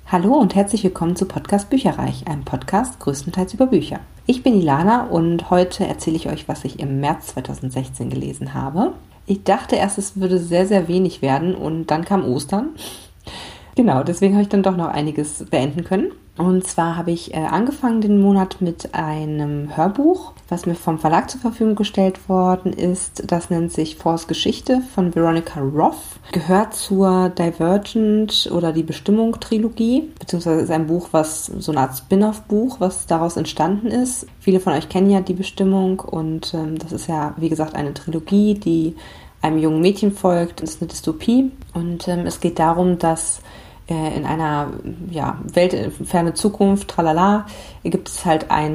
Hallo und herzlich willkommen zu Podcast Bücherreich, einem Podcast größtenteils über Bücher. Ich bin Ilana und heute erzähle ich euch, was ich im März 2016 gelesen habe. Ich dachte erst, es würde sehr, sehr wenig werden und dann kam Ostern. Genau, deswegen habe ich dann doch noch einiges beenden können. Und zwar habe ich angefangen den Monat mit einem Hörbuch, was mir vom Verlag zur Verfügung gestellt worden ist. Das nennt sich Force Geschichte von Veronica Roth. Gehört zur Divergent oder die Bestimmung Trilogie, beziehungsweise ist ein Buch, was so eine Art Spin-off-Buch, was daraus entstanden ist. Viele von euch kennen ja die Bestimmung und das ist ja, wie gesagt, eine Trilogie, die einem jungen Mädchen folgt. Das ist eine Dystopie und es geht darum, dass in einer weltferne Zukunft, tralala, gibt es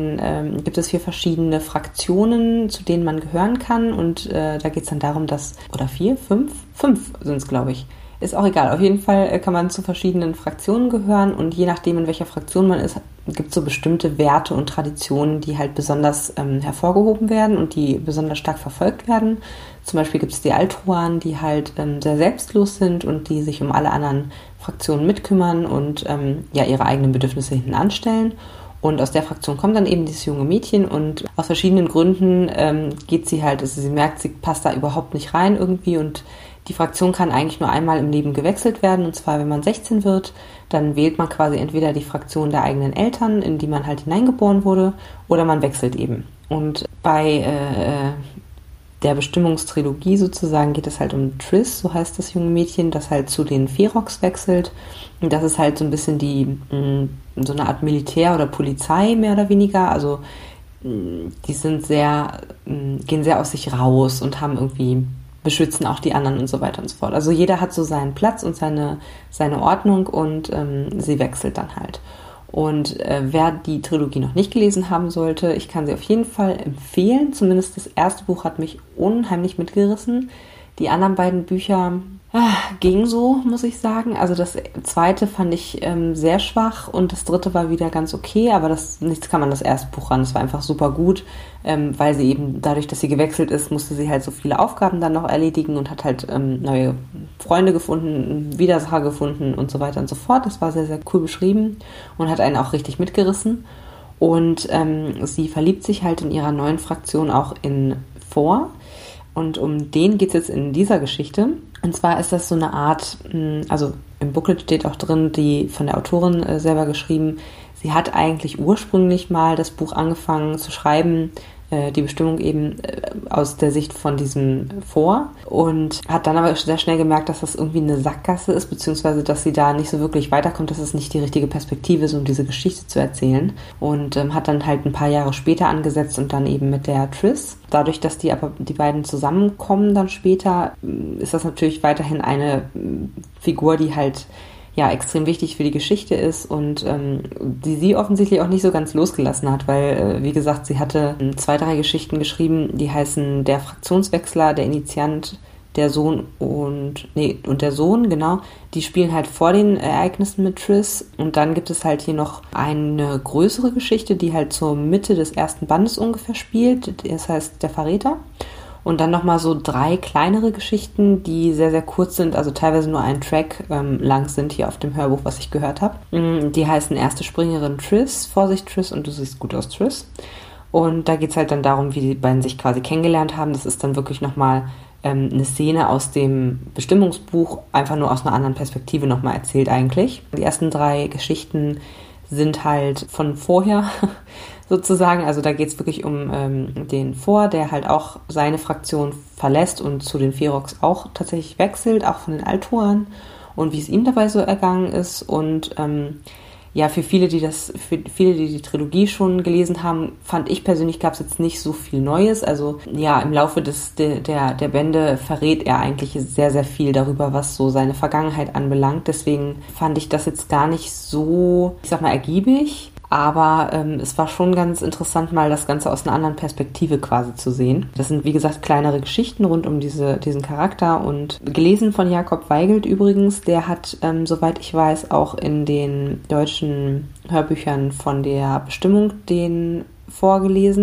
4 verschiedene Fraktionen, zu denen man gehören kann und da geht es dann darum, dass, oder 4, 5 sind es, glaube ich. Ist auch egal. Auf jeden Fall kann man zu verschiedenen Fraktionen gehören und je nachdem, in welcher Fraktion man ist, gibt es so bestimmte Werte und Traditionen, die halt besonders hervorgehoben werden und die besonders stark verfolgt werden. Zum Beispiel gibt es die Altruan, die halt sehr selbstlos sind und die sich um alle anderen Fraktionen mitkümmern und ihre eigenen Bedürfnisse hinten anstellen. Und aus der Fraktion kommt dann eben dieses junge Mädchen und aus verschiedenen Gründen geht sie halt, also sie merkt, sie passt da überhaupt nicht rein irgendwie und die Fraktion kann eigentlich nur einmal im Leben gewechselt werden, und zwar, wenn man 16 wird, dann wählt man quasi entweder die Fraktion der eigenen Eltern, in die man halt hineingeboren wurde, oder man wechselt eben. Und bei der Bestimmungstrilogie sozusagen geht es halt um Triss, so heißt das junge Mädchen, das halt zu den Ferox wechselt. Und das ist halt so ein bisschen so eine Art Militär oder Polizei mehr oder weniger, also die sind gehen sehr aus sich raus und haben irgendwie beschützen auch die anderen und so weiter und so fort. Also jeder hat so seinen Platz und seine Ordnung und sie wechselt dann halt. Und wer die Trilogie noch nicht gelesen haben sollte, ich kann sie auf jeden Fall empfehlen. Zumindest das erste Buch hat mich unheimlich mitgerissen. Die anderen beiden Bücher ging so, muss ich sagen. Also das zweite fand ich sehr schwach und das dritte war wieder ganz okay, aber nichts kann man das erste Buch ran. Es war einfach super gut, weil sie eben dadurch, dass sie gewechselt ist, musste sie halt so viele Aufgaben dann noch erledigen und hat halt neue Freunde gefunden, Widersacher gefunden und so weiter und so fort. Das war sehr, sehr cool beschrieben und hat einen auch richtig mitgerissen. Und sie verliebt sich halt in ihrer neuen Fraktion auch in Vor. Und um den geht es jetzt in dieser Geschichte. Und zwar ist das so eine Art, also im Booklet steht auch drin, die von der Autorin selber geschrieben. Sie hat eigentlich ursprünglich mal das Buch angefangen zu schreiben, die Bestimmung eben aus der Sicht von diesem Vor und hat dann aber sehr schnell gemerkt, dass das irgendwie eine Sackgasse ist, beziehungsweise dass sie da nicht so wirklich weiterkommt, dass es nicht die richtige Perspektive ist, um diese Geschichte zu erzählen und hat dann halt ein paar Jahre später angesetzt und dann eben mit der Triss. Dadurch, dass die beiden zusammenkommen dann später, ist das natürlich weiterhin eine Figur, die halt extrem wichtig für die Geschichte ist und die sie offensichtlich auch nicht so ganz losgelassen hat, weil, wie gesagt, sie hatte 2, 3 Geschichten geschrieben, die heißen Der Fraktionswechsler, der Initiant, der Sohn und der Sohn, genau. Die spielen halt vor den Ereignissen mit Triss und dann gibt es halt hier noch eine größere Geschichte, die halt zur Mitte des ersten Bandes ungefähr spielt, das heißt Der Verräter. Und dann nochmal so 3 kleinere Geschichten, die sehr, sehr kurz sind, also teilweise nur ein Track lang sind hier auf dem Hörbuch, was ich gehört habe. Die heißen Erste Springerin Triss, Vorsicht Triss und Du siehst gut aus Triss. Und da geht's halt dann darum, wie die beiden sich quasi kennengelernt haben. Das ist dann wirklich nochmal eine Szene aus dem Bestimmungsbuch, einfach nur aus einer anderen Perspektive nochmal erzählt eigentlich. Die ersten 3 Geschichten sind halt von vorher sozusagen, also da geht es wirklich um den Vor, der halt auch seine Fraktion verlässt und zu den Ferox auch tatsächlich wechselt, auch von den Alturan und wie es ihm dabei so ergangen ist und für viele, die die Trilogie schon gelesen haben, fand ich persönlich, gab es jetzt nicht so viel Neues. Also im Laufe der Bände verrät er eigentlich sehr, sehr viel darüber, was so seine Vergangenheit anbelangt. Deswegen fand ich das jetzt gar nicht so, ich sag mal, ergiebig. Aber es war schon ganz interessant, mal das Ganze aus einer anderen Perspektive quasi zu sehen. Das sind, wie gesagt, kleinere Geschichten rund um diesen Charakter und gelesen von Jakob Weigelt übrigens. Der hat, soweit ich weiß, auch in den deutschen Hörbüchern von der Bestimmung den vorgelesen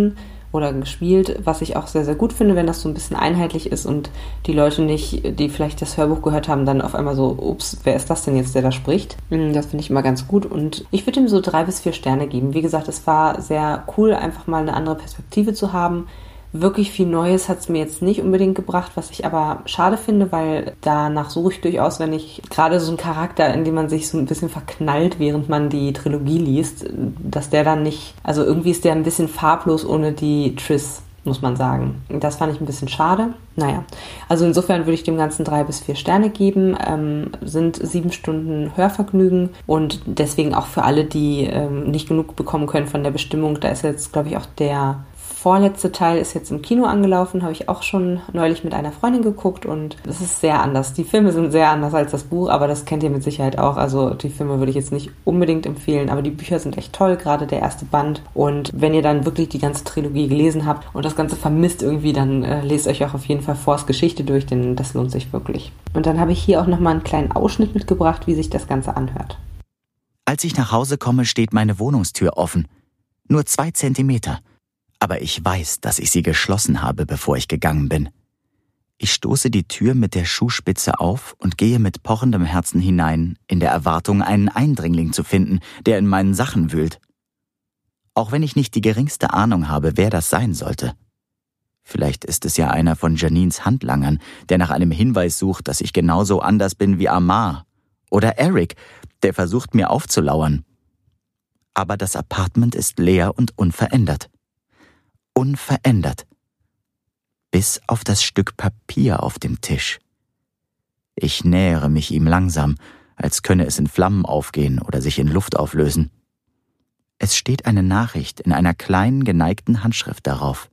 oder gespielt, was ich auch sehr, sehr gut finde, wenn das so ein bisschen einheitlich ist und die Leute nicht, die vielleicht das Hörbuch gehört haben, dann auf einmal so, ups, wer ist das denn jetzt, der da spricht? Das finde ich immer ganz gut und ich würde ihm so 3 bis 4 Sterne geben. Wie gesagt, es war sehr cool, einfach mal eine andere Perspektive zu haben. Wirklich viel Neues hat es mir jetzt nicht unbedingt gebracht, was ich aber schade finde, weil danach suche ich durchaus, wenn ich gerade so einen Charakter, in dem man sich so ein bisschen verknallt, während man die Trilogie liest, dass der dann nicht, also irgendwie ist der ein bisschen farblos ohne die Triss, muss man sagen. Das fand ich ein bisschen schade. Naja, also insofern würde ich dem Ganzen 3 bis 4 Sterne geben, sind 7 Stunden Hörvergnügen und deswegen auch für alle, die nicht genug bekommen können von der Bestimmung, da ist jetzt, glaube ich, auch der vorletzte Teil ist jetzt im Kino angelaufen, habe ich auch schon neulich mit einer Freundin geguckt und es ist sehr anders. Die Filme sind sehr anders als das Buch, aber das kennt ihr mit Sicherheit auch. Also die Filme würde ich jetzt nicht unbedingt empfehlen, aber die Bücher sind echt toll, gerade der erste Band. Und wenn ihr dann wirklich die ganze Trilogie gelesen habt und das Ganze vermisst irgendwie, dann lest euch auch auf jeden Fall Force Geschichte durch, denn das lohnt sich wirklich. Und dann habe ich hier auch nochmal einen kleinen Ausschnitt mitgebracht, wie sich das Ganze anhört. Als ich nach Hause komme, steht meine Wohnungstür offen. Nur 2 Zentimeter. Aber ich weiß, dass ich sie geschlossen habe, bevor ich gegangen bin. Ich stoße die Tür mit der Schuhspitze auf und gehe mit pochendem Herzen hinein, in der Erwartung, einen Eindringling zu finden, der in meinen Sachen wühlt. Auch wenn ich nicht die geringste Ahnung habe, wer das sein sollte. Vielleicht ist es ja einer von Janines Handlangern, der nach einem Hinweis sucht, dass ich genauso anders bin wie Amar. Oder Eric, der versucht, mir aufzulauern. Aber das Apartment ist leer und unverändert. Unverändert. Bis auf das Stück Papier auf dem Tisch. Ich nähere mich ihm langsam, als könne es in Flammen aufgehen oder sich in Luft auflösen. Es steht eine Nachricht in einer kleinen, geneigten Handschrift darauf.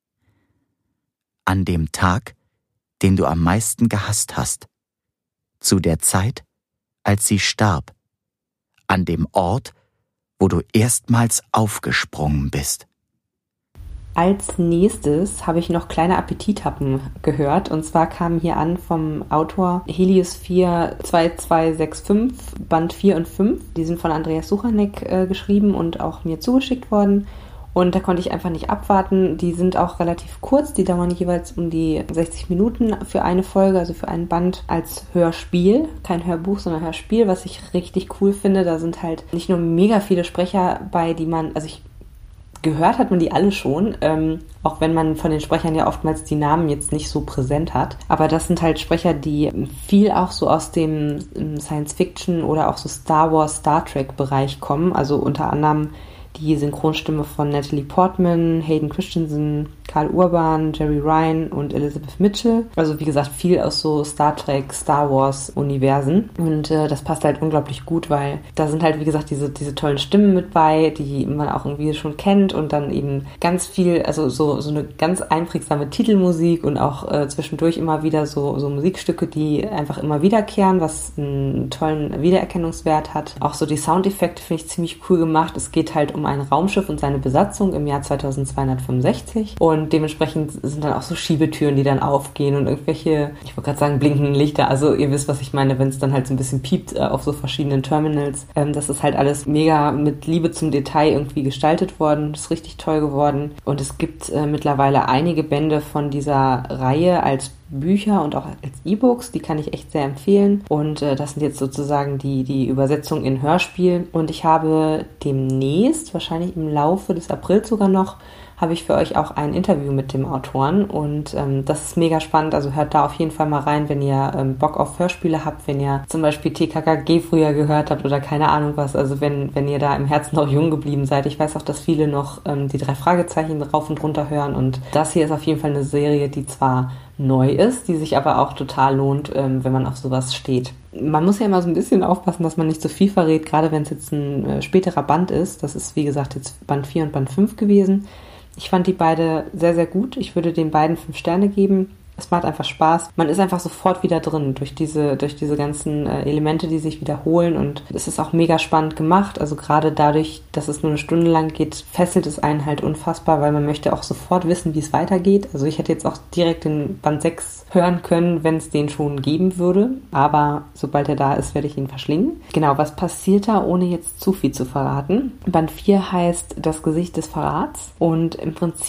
An dem Tag, den du am meisten gehasst hast. Zu der Zeit, als sie starb. An dem Ort, wo du erstmals aufgesprungen bist. Als nächstes habe ich noch kleine Appetithappen gehört und zwar kamen hier an vom Autor Helios 4 2265, Band 4 und 5. Die sind von Andreas Suchanek geschrieben und auch mir zugeschickt worden und da konnte ich einfach nicht abwarten. Die sind auch relativ kurz, die dauern jeweils um die 60 Minuten für eine Folge, also für einen Band als Hörspiel, kein Hörbuch, sondern Hörspiel, was ich richtig cool finde. Da sind halt nicht nur mega viele Sprecher bei, die man, also gehört hat man die alle schon, auch wenn man von den Sprechern ja oftmals die Namen jetzt nicht so präsent hat. Aber das sind halt Sprecher, die viel auch so aus dem Science-Fiction oder auch so Star Wars, Star Trek-Bereich kommen. Also unter anderem die Synchronstimme von Natalie Portman, Hayden Christensen, Karl Urban, Jerry Ryan und Elizabeth Mitchell. Also wie gesagt, viel aus so Star Trek, Star Wars Universen. Und das passt halt unglaublich gut, weil da sind halt, wie gesagt, diese tollen Stimmen mit bei, die man auch irgendwie schon kennt und dann eben ganz viel, also so eine ganz einprägsame Titelmusik und auch zwischendurch immer wieder so Musikstücke, die einfach immer wiederkehren, was einen tollen Wiedererkennungswert hat. Auch so die Soundeffekte finde ich ziemlich cool gemacht. Es geht halt um ein Raumschiff und seine Besatzung im Jahr 2265 und dementsprechend sind dann auch so Schiebetüren, die dann aufgehen und irgendwelche, ich wollte gerade sagen, blinkenden Lichter, also ihr wisst, was ich meine, wenn es dann halt so ein bisschen piept auf so verschiedenen Terminals. Das ist halt alles mega mit Liebe zum Detail irgendwie gestaltet worden, das ist richtig toll geworden und es gibt mittlerweile einige Bände von dieser Reihe als Bücher und auch als E-Books, die kann ich echt sehr empfehlen und das sind jetzt sozusagen die Übersetzung in Hörspiel und ich habe demnächst, wahrscheinlich im Laufe des Aprils sogar noch, habe ich für euch auch ein Interview mit dem Autoren und das ist mega spannend, also hört da auf jeden Fall mal rein, wenn ihr Bock auf Hörspiele habt, wenn ihr zum Beispiel TKKG früher gehört habt oder keine Ahnung was, also wenn ihr da im Herzen noch jung geblieben seid. Ich weiß auch, dass viele noch die 3 Fragezeichen rauf und runter hören und das hier ist auf jeden Fall eine Serie, die zwar neu ist, die sich aber auch total lohnt, wenn man auf sowas steht. Man muss ja immer so ein bisschen aufpassen, dass man nicht so viel verrät, gerade wenn es jetzt ein späterer Band ist. Das ist, wie gesagt, jetzt Band 4 und Band 5 gewesen. Ich fand die beide sehr, sehr gut. Ich würde den beiden 5 Sterne geben. Es macht einfach Spaß. Man ist einfach sofort wieder drin durch diese ganzen Elemente, die sich wiederholen und es ist auch mega spannend gemacht. Also gerade dadurch, dass es nur eine Stunde lang geht, fesselt es einen halt unfassbar, weil man möchte auch sofort wissen, wie es weitergeht. Also ich hätte jetzt auch direkt den Band 6 hören können, wenn es den schon geben würde. Aber sobald er da ist, werde ich ihn verschlingen. Genau, was passiert da, ohne jetzt zu viel zu verraten? Band 4 heißt Das Gesicht des Verrats und im Prinzip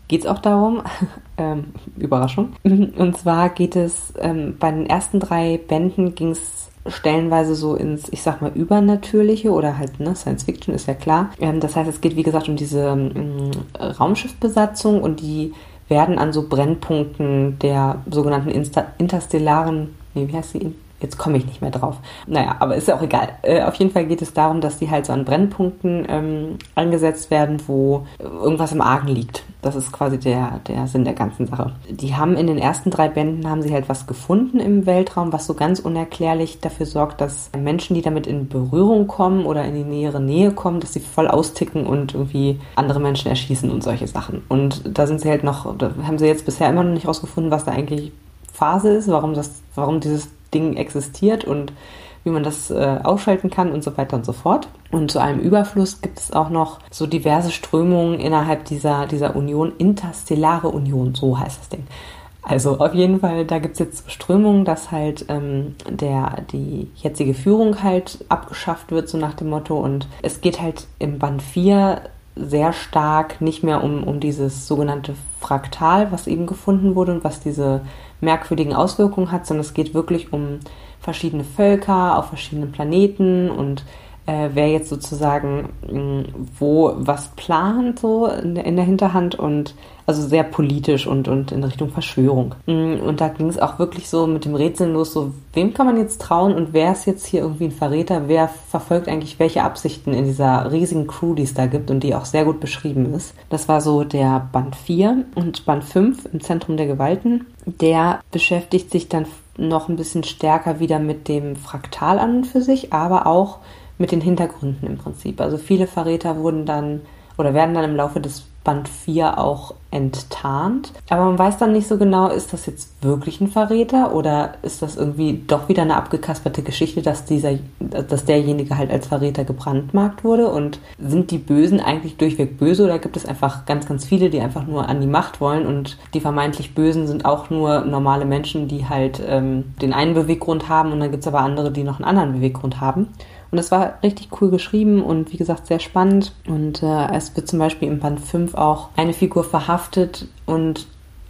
geht es auch darum, Überraschung, und zwar geht es, bei den ersten 3 Bänden ging es stellenweise so ins, ich sag mal, Übernatürliche oder halt, Science Fiction ist ja klar. Das heißt, es geht, wie gesagt, um diese Raumschiffbesatzung und die werden an so Brennpunkten der sogenannten interstellaren, wie heißt sie? Jetzt komme ich nicht mehr drauf. Naja, aber ist ja auch egal. Auf jeden Fall geht es darum, dass die halt so an Brennpunkten eingesetzt werden, wo irgendwas im Argen liegt. Das ist quasi der Sinn der ganzen Sache. Die haben in den ersten 3 Bänden haben sie halt was gefunden im Weltraum, was so ganz unerklärlich dafür sorgt, dass Menschen, die damit in Berührung kommen oder in die nähere Nähe kommen, dass sie voll austicken und irgendwie andere Menschen erschießen und solche Sachen. Und da sind sie halt da haben sie jetzt bisher immer noch nicht rausgefunden, was da eigentlich Phase ist, warum dieses Ding existiert und wie man das ausschalten kann und so weiter und so fort. Und zu einem Überfluss gibt es auch noch so diverse Strömungen innerhalb dieser Union, Interstellare Union, so heißt das Ding. Also auf jeden Fall, da gibt es jetzt Strömungen, dass halt die jetzige Führung halt abgeschafft wird, so nach dem Motto. Und es geht halt im Band 4 sehr stark nicht mehr um dieses sogenannte Fraktal, was eben gefunden wurde und was diese merkwürdigen Auswirkungen hat, sondern es geht wirklich um verschiedene Völker auf verschiedenen Planeten und wer jetzt sozusagen wo was plant so in der Hinterhand und also sehr politisch und in Richtung Verschwörung. Und da ging es auch wirklich so mit dem Rätseln los, so wem kann man jetzt trauen und wer ist jetzt hier irgendwie ein Verräter, wer verfolgt eigentlich welche Absichten in dieser riesigen Crew, die es da gibt und die auch sehr gut beschrieben ist. Das war so der Band 4 und Band 5 im Zentrum der Gewalten. Der beschäftigt sich dann noch ein bisschen stärker wieder mit dem Fraktal an und für sich, aber auch mit den Hintergründen im Prinzip. Also viele Verräter werden dann im Laufe des Band 4 auch enttarnt. Aber man weiß dann nicht so genau, ist das jetzt wirklich ein Verräter oder ist das irgendwie doch wieder eine abgekasperte Geschichte, dass derjenige halt als Verräter gebrandmarkt wurde und sind die Bösen eigentlich durchweg böse oder gibt es einfach ganz, ganz viele, die einfach nur an die Macht wollen und die vermeintlich Bösen sind auch nur normale Menschen, die halt den einen Beweggrund haben und dann gibt es aber andere, die noch einen anderen Beweggrund haben. Und es war richtig cool geschrieben und wie gesagt sehr spannend. Und es wird zum Beispiel im Band 5 auch eine Figur verhaftet und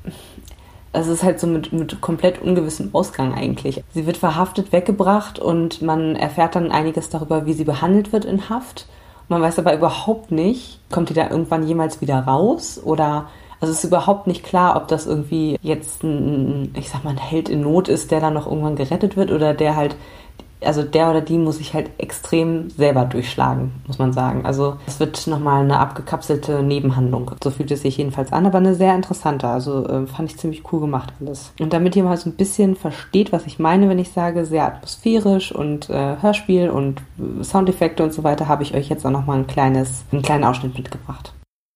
es ist halt so mit komplett ungewissem Ausgang eigentlich. Sie wird verhaftet, weggebracht und man erfährt dann einiges darüber, wie sie behandelt wird in Haft. Man weiß aber überhaupt nicht, kommt die da irgendwann jemals wieder raus oder... Also es ist überhaupt nicht klar, ob das irgendwie jetzt ein Held in Not ist, der dann noch irgendwann gerettet wird oder der oder die muss sich halt extrem selber durchschlagen, muss man sagen. Also es wird nochmal eine abgekapselte Nebenhandlung. So fühlt es sich jedenfalls an, aber eine sehr interessante. Also fand ich ziemlich cool gemacht alles. Und damit ihr mal so ein bisschen versteht, was ich meine, wenn ich sage, sehr atmosphärisch und Hörspiel und Soundeffekte und so weiter, habe ich euch jetzt auch nochmal einen kleinen Ausschnitt mitgebracht.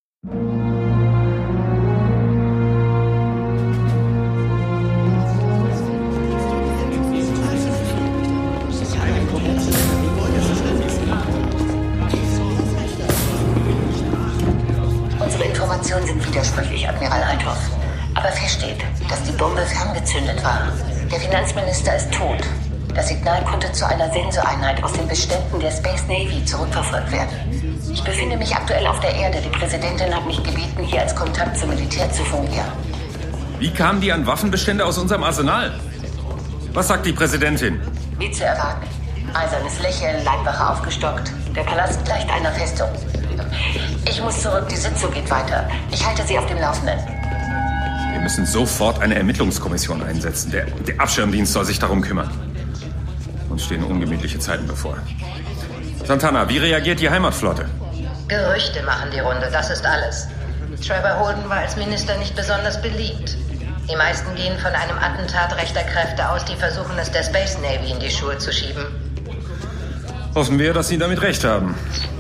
Sind widersprüchlich, Admiral Althoff. Aber feststeht, dass die Bombe ferngezündet war. Der Finanzminister ist tot. Das Signal konnte zu einer Sensoreinheit aus den Beständen der Space Navy zurückverfolgt werden. Ich befinde mich aktuell auf der Erde. Die Präsidentin hat mich gebeten, hier als Kontakt zum Militär zu fungieren. Wie kamen die an Waffenbestände aus unserem Arsenal? Was sagt die Präsidentin? Wie zu erwarten. Eisernes Lächeln, Leibwache aufgestockt. Der Palast gleicht einer Festung. Ich muss zurück, die Sitzung geht weiter. Ich halte Sie auf dem Laufenden. Wir müssen sofort eine Ermittlungskommission einsetzen. Der Abschirmdienst soll sich darum kümmern. Uns stehen ungemütliche Zeiten bevor. Santana, wie reagiert die Heimatflotte? Gerüchte machen die Runde, das ist alles. Trevor Holden war als Minister nicht besonders beliebt. Die meisten gehen von einem Attentat rechter Kräfte aus, die versuchen es der Space Navy in die Schuhe zu schieben. Hoffen wir, dass Sie damit recht haben.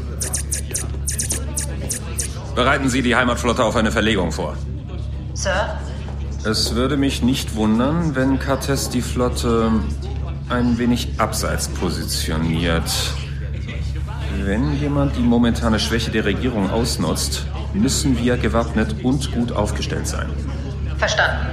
Bereiten Sie die Heimatflotte auf eine Verlegung vor. Sir? Es würde mich nicht wundern, wenn Kartes die Flotte ein wenig abseits positioniert. Wenn jemand die momentane Schwäche der Regierung ausnutzt, müssen wir gewappnet und gut aufgestellt sein. Verstanden.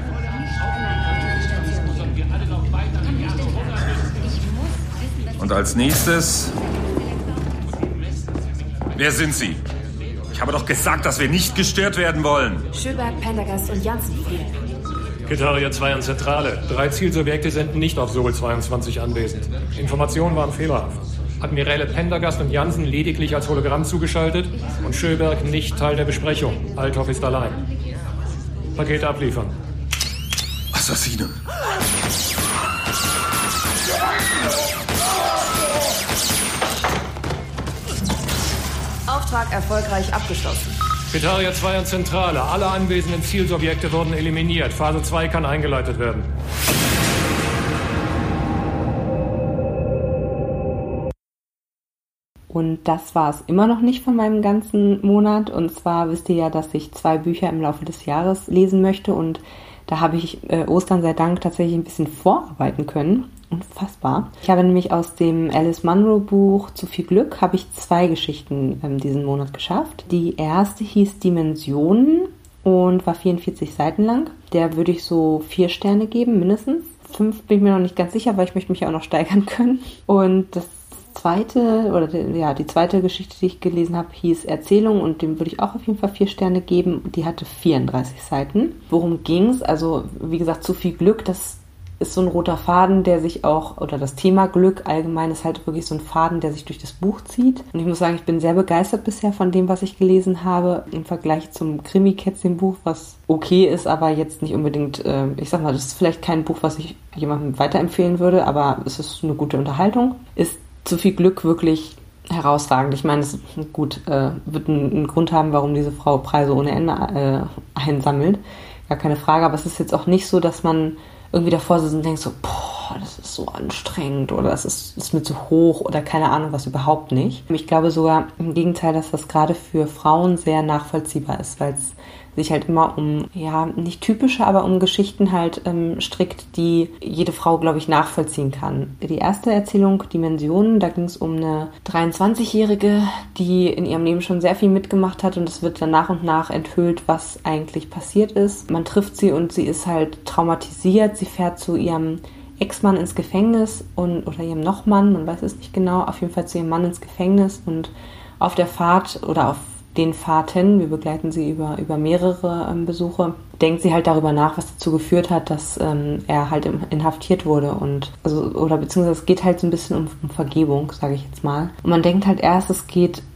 Und als nächstes... Wer sind Sie? Ich Ich habe doch gesagt, dass wir nicht gestört werden wollen. Schöberg, Pendergast und Janssen fehlen. Ketaria 2 an Zentrale. 3 Zielsubjekte sind nicht auf Sol 22 anwesend. Informationen waren fehlerhaft. Admiräle Pendergast und Janssen lediglich als Hologramm zugeschaltet und Schöberg nicht Teil der Besprechung. Althoff ist allein. Pakete abliefern. Assassinen. Auftrag erfolgreich abgeschlossen. Ketaria 2 an Zentrale. Alle anwesenden Zielsubjekte wurden eliminiert. Phase 2 kann eingeleitet werden. Und das war es immer noch nicht von meinem ganzen Monat. Und zwar wisst ihr ja, dass ich 2 Bücher im Laufe des Jahres lesen möchte. Und da habe ich Ostern sei Dank tatsächlich ein bisschen vorarbeiten können. Unfassbar. Ich habe nämlich aus dem Alice Munro Buch Zu viel Glück habe ich 2 Geschichten diesen Monat geschafft. Die erste hieß Dimensionen und war 44 Seiten lang. Der würde ich so 4 Sterne geben, mindestens. 5 bin ich mir noch nicht ganz sicher, weil ich möchte mich ja auch noch steigern können. Und die zweite Geschichte, die ich gelesen habe, hieß Erzählung und dem würde ich auch auf jeden Fall 4 Sterne geben. Die hatte 34 Seiten. Worum ging's? Also, wie gesagt, Zu viel Glück, das ist so ein roter Faden, der sich auch, oder das Thema Glück allgemein ist halt wirklich so ein Faden, der sich durch das Buch zieht. Und ich muss sagen, ich bin sehr begeistert bisher von dem, was ich gelesen habe, im Vergleich zum Krimi-Kätzchen-Buch, was okay ist, aber jetzt nicht unbedingt, ich sag mal, das ist vielleicht kein Buch, was ich jemandem weiterempfehlen würde, aber es ist eine gute Unterhaltung. Ist Zu viel Glück wirklich herausragend. Ich meine, es wird einen Grund haben, warum diese Frau Preise ohne Ende einsammelt. Gar keine Frage, aber es ist jetzt auch nicht so, dass man irgendwie davor sitzt und denkt so, boah, das ist so anstrengend oder das ist mir zu hoch oder keine Ahnung was, überhaupt nicht. Ich glaube sogar im Gegenteil, dass das gerade für Frauen sehr nachvollziehbar ist, weil es sich halt immer um, ja, nicht typische, aber um Geschichten halt strickt, die jede Frau, glaube ich, nachvollziehen kann. Die erste Erzählung, Dimensionen, da ging es um eine 23-Jährige, die in ihrem Leben schon sehr viel mitgemacht hat und es wird dann nach und nach enthüllt, was eigentlich passiert ist. Man trifft sie und sie ist halt traumatisiert. Sie fährt zu ihrem Ex-Mann ins Gefängnis oder ihrem Nochmann, man weiß es nicht genau, auf jeden Fall zu ihrem Mann ins Gefängnis und auf der Fahrt oder auf den Fahrten, wir begleiten sie über mehrere Besuche, denkt sie halt darüber nach, was dazu geführt hat, dass er halt inhaftiert wurde beziehungsweise es geht halt so ein bisschen um Vergebung, sage ich jetzt mal. Und man denkt halt erst, es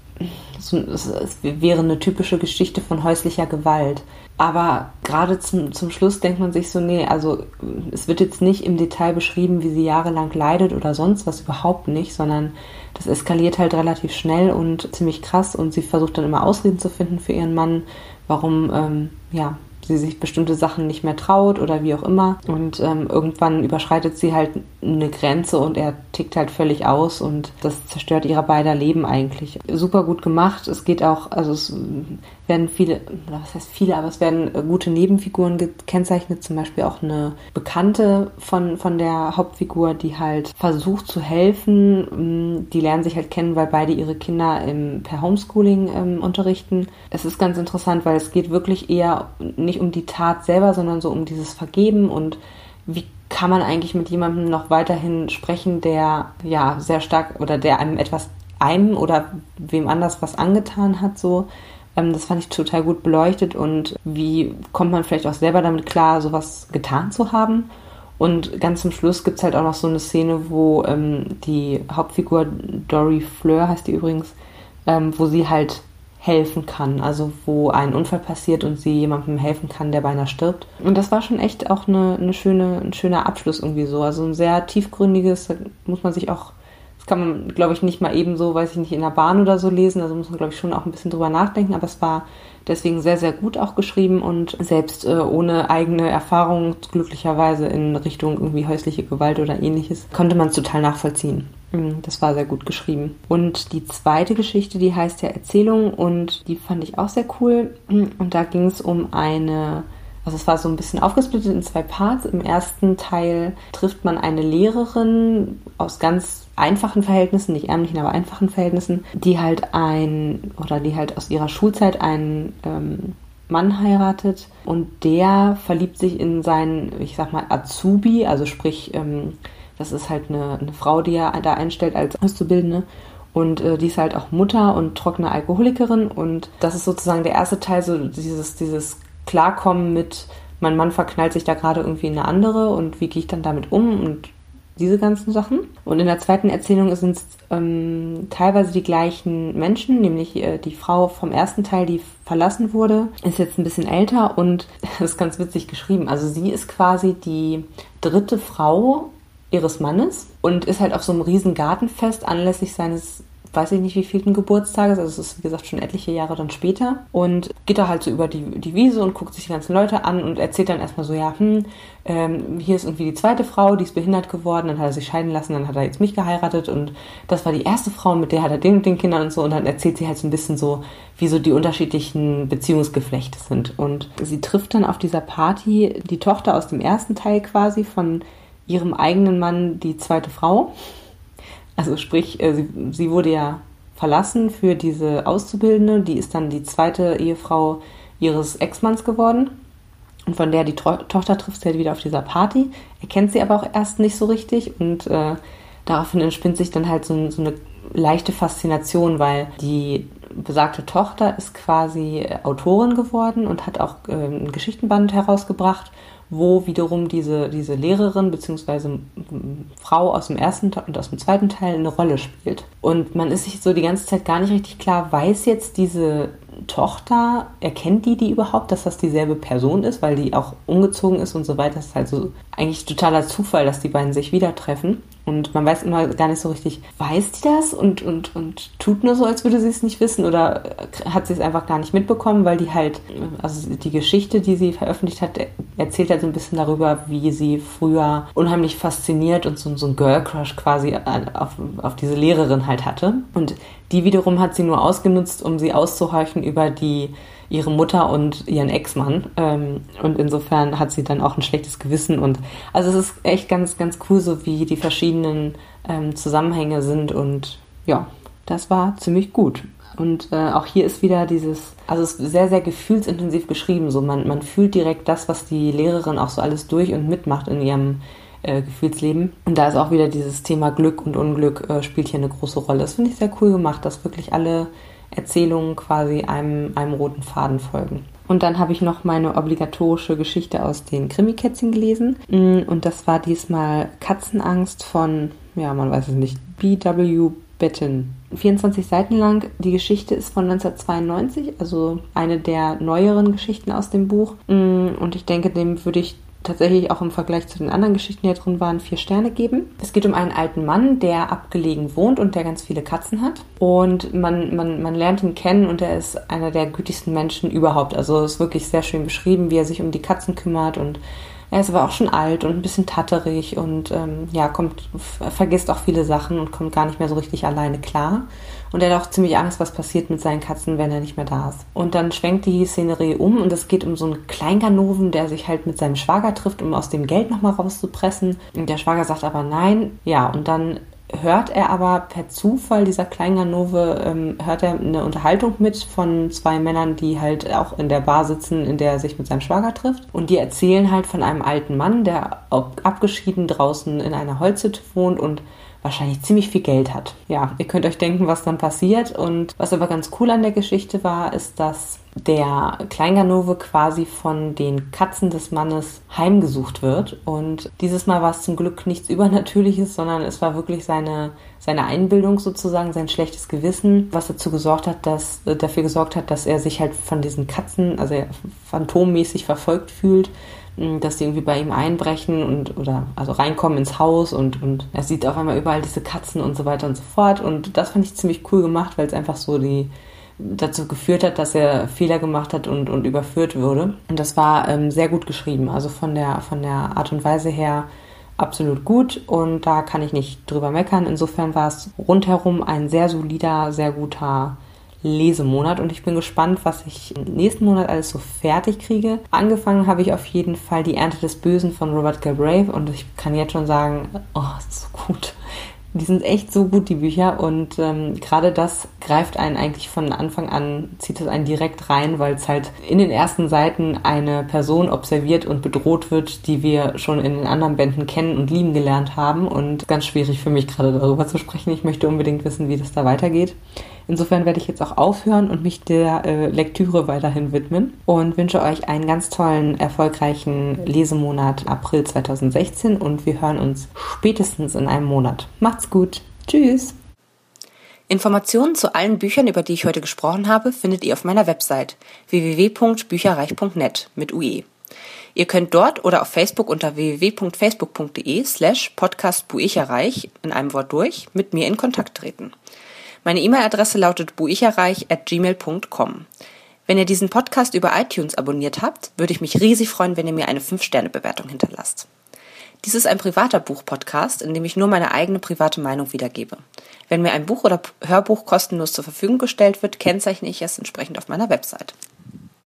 wäre eine typische Geschichte von häuslicher Gewalt. Aber gerade zum Schluss denkt man sich so, nee, also es wird jetzt nicht im Detail beschrieben, wie sie jahrelang leidet oder sonst was, überhaupt nicht, sondern das eskaliert halt relativ schnell und ziemlich krass und sie versucht dann immer Ausreden zu finden für ihren Mann, warum sie sich bestimmte Sachen nicht mehr traut oder wie auch immer. Und irgendwann überschreitet sie halt eine Grenze und er tickt halt völlig aus und das zerstört ihrer beider Leben eigentlich. Super gut gemacht. Es geht auch, also es werden es werden gute Nebenfiguren gekennzeichnet, zum Beispiel auch eine Bekannte von der Hauptfigur, die halt versucht zu helfen. Die lernen sich halt kennen, weil beide ihre Kinder per Homeschooling unterrichten. Es ist ganz interessant, weil es geht wirklich eher nicht um die Tat selber, sondern so um dieses Vergeben und wie kann man eigentlich mit jemandem noch weiterhin sprechen, der ja sehr stark oder der einem oder wem anders was angetan hat, so. Das fand ich total gut beleuchtet und wie kommt man vielleicht auch selber damit klar, sowas getan zu haben. Und ganz zum Schluss gibt es halt auch noch so eine Szene, wo die Hauptfigur Dory Fleur heißt die übrigens, wo sie halt helfen kann, also wo ein Unfall passiert und sie jemandem helfen kann, der beinahe stirbt. Und das war schon echt auch ein schöner Abschluss irgendwie so, also ein sehr tiefgründiges, das kann man, glaube ich, nicht mal eben so, weiß ich nicht, in der Bahn oder so lesen, also muss man, glaube ich, schon auch ein bisschen drüber nachdenken, aber es war deswegen sehr, sehr gut auch geschrieben und selbst ohne eigene Erfahrung, glücklicherweise in Richtung irgendwie häusliche Gewalt oder ähnliches, konnte man es total nachvollziehen. Das war sehr gut geschrieben. Und die zweite Geschichte, die heißt ja Erzählung und die fand ich auch sehr cool. Und da ging es um es war so ein bisschen aufgesplittet in 2 Parts. Im ersten Teil trifft man eine Lehrerin aus ganz einfachen Verhältnissen, nicht ärmlichen, aber einfachen Verhältnissen, die halt aus ihrer Schulzeit einen Mann heiratet und der verliebt sich in seinen, ich sag mal, Azubi, also sprich, das ist halt eine Frau, die er da einstellt als Auszubildende Und die ist halt auch Mutter und trockene Alkoholikerin. Und das ist sozusagen der erste Teil, so dieses Klarkommen mit, mein Mann verknallt sich da gerade irgendwie in eine andere und wie gehe ich dann damit um und diese ganzen Sachen. Und in der zweiten Erzählung sind es teilweise die gleichen Menschen, nämlich die Frau vom ersten Teil, die verlassen wurde, ist jetzt ein bisschen älter und das ist ganz witzig geschrieben. Also sie ist quasi die dritte Frau ihres Mannes und ist halt auf so einem riesen Gartenfest anlässlich seines, weiß ich nicht wie vielten Geburtstages, also es ist wie gesagt schon etliche Jahre dann später und geht da halt so über die Wiese und guckt sich die ganzen Leute an und erzählt dann erstmal so, ja, hier ist irgendwie die zweite Frau, die ist behindert geworden, dann hat er sich scheiden lassen, dann hat er jetzt mich geheiratet und das war die erste Frau, mit der hat er den und den Kindern und so und dann erzählt sie halt so ein bisschen so, wie so die unterschiedlichen Beziehungsgeflechte sind und sie trifft dann auf dieser Party die Tochter aus dem ersten Teil quasi von ihrem eigenen Mann, die zweite Frau. Also sprich, sie wurde ja verlassen für diese Auszubildende, die ist dann die zweite Ehefrau ihres Ex-Manns geworden und von der die Tochter trifft sie halt wieder auf dieser Party, erkennt sie aber auch erst nicht so richtig und daraufhin entspinnt sich dann halt so eine leichte Faszination, weil die besagte Tochter ist quasi Autorin geworden und hat auch ein Geschichtenband herausgebracht, wo wiederum diese Lehrerin bzw. Frau aus dem ersten und aus dem zweiten Teil eine Rolle spielt. Und man ist sich so die ganze Zeit gar nicht richtig klar, weiß jetzt diese Tochter, erkennt die überhaupt, dass das dieselbe Person ist, weil die auch umgezogen ist und so weiter. Das ist halt so eigentlich totaler Zufall, dass die beiden sich wieder treffen. Und man weiß immer gar nicht so richtig, weiß die das und tut nur so, als würde sie es nicht wissen oder hat sie es einfach gar nicht mitbekommen, weil die halt, also die Geschichte, die sie veröffentlicht hat, erzählt halt so ein bisschen darüber, wie sie früher unheimlich fasziniert und so ein Girl-Crush quasi auf diese Lehrerin halt hatte. Und die wiederum hat sie nur ausgenutzt, um sie auszuhorchen über ihre Mutter und ihren Ex-Mann. Und insofern hat sie dann auch ein schlechtes Gewissen. Und also es ist echt ganz, ganz cool, so wie die verschiedenen Zusammenhänge sind. Und ja, das war ziemlich gut. Und auch hier ist wieder also es ist sehr, sehr gefühlsintensiv geschrieben. So man fühlt direkt das, was die Lehrerin auch so alles durch und mitmacht in ihrem Gefühlsleben. Und da ist auch wieder dieses Thema Glück und Unglück spielt hier eine große Rolle. Das finde ich sehr cool gemacht, dass wirklich alle Erzählungen quasi einem roten Faden folgen. Und dann habe ich noch meine obligatorische Geschichte aus den Krimikätzchen gelesen. Und das war diesmal Katzenangst von, ja, man weiß es nicht, B.W. Benton. 24 Seiten lang. Die Geschichte ist von 1992, also eine der neueren Geschichten aus dem Buch. Und ich denke, dem würde ich tatsächlich auch im Vergleich zu den anderen Geschichten, die da drin waren, 4 Sterne geben. Es geht um einen alten Mann, der abgelegen wohnt und der ganz viele Katzen hat. Und man lernt ihn kennen und er ist einer der gütigsten Menschen überhaupt. Also es ist wirklich sehr schön beschrieben, wie er sich um die Katzen kümmert und er ist aber auch schon alt und ein bisschen tatterig und vergisst auch viele Sachen und kommt gar nicht mehr so richtig alleine klar. Und er hat auch ziemlich Angst, was passiert mit seinen Katzen, wenn er nicht mehr da ist. Und dann schwenkt die Szenerie um und es geht um so einen Kleinganoven, der sich halt mit seinem Schwager trifft, um aus dem Geld nochmal rauszupressen. Und der Schwager sagt aber nein. Ja, und dann hört er aber per Zufall, dieser Kleinganove, hört er eine Unterhaltung mit von 2 Männern, die halt auch in der Bar sitzen, in der er sich mit seinem Schwager trifft. Und die erzählen halt von einem alten Mann, der abgeschieden draußen in einer Holzhütte wohnt und wahrscheinlich ziemlich viel Geld hat. Ja, ihr könnt euch denken, was dann passiert. Und was aber ganz cool an der Geschichte war, ist, dass der Kleinganove quasi von den Katzen des Mannes heimgesucht wird. Und dieses Mal war es zum Glück nichts Übernatürliches, sondern es war wirklich seine Einbildung sozusagen, sein schlechtes Gewissen, was dafür gesorgt hat, dass er sich halt von diesen Katzen, also er phantommäßig verfolgt fühlt, dass die irgendwie bei ihm einbrechen oder reinkommen ins Haus und er sieht auf einmal überall diese Katzen und so weiter und so fort. Und das fand ich ziemlich cool gemacht, weil es einfach so dazu geführt hat, dass er Fehler gemacht hat und überführt wurde. Und das war sehr gut geschrieben. Also von der Art und Weise her absolut gut und da kann ich nicht drüber meckern. Insofern war es rundherum ein sehr solider, sehr guter Lesemonat und ich bin gespannt, was ich nächsten Monat alles so fertig kriege. Angefangen habe ich auf jeden Fall Die Ernte des Bösen von Robert Galbraith und ich kann jetzt schon sagen, oh, ist so gut. Die sind echt so gut, die Bücher, und gerade das greift einen eigentlich von Anfang an, zieht es einen direkt rein, weil es halt in den ersten Seiten eine Person observiert und bedroht wird, die wir schon in den anderen Bänden kennen und lieben gelernt haben, und ganz schwierig für mich gerade darüber zu sprechen. Ich möchte unbedingt wissen, wie das da weitergeht. Insofern werde ich jetzt auch aufhören und mich der Lektüre weiterhin widmen und wünsche euch einen ganz tollen, erfolgreichen Lesemonat April 2016, und wir hören uns spätestens in einem Monat. Macht's gut. Tschüss. Informationen zu allen Büchern, über die ich heute gesprochen habe, findet ihr auf meiner Website www.bücherreich.net mit UE. Ihr könnt dort oder auf Facebook unter www.facebook.de/podcastbuicherreich in einem Wort durch mit mir in Kontakt treten. Meine E-Mail-Adresse lautet buicherreich@gmail.com. Wenn ihr diesen Podcast über iTunes abonniert habt, würde ich mich riesig freuen, wenn ihr mir eine 5-Sterne-Bewertung hinterlasst. Dies ist ein privater Buch-Podcast, in dem ich nur meine eigene private Meinung wiedergebe. Wenn mir ein Buch oder Hörbuch kostenlos zur Verfügung gestellt wird, kennzeichne ich es entsprechend auf meiner Website.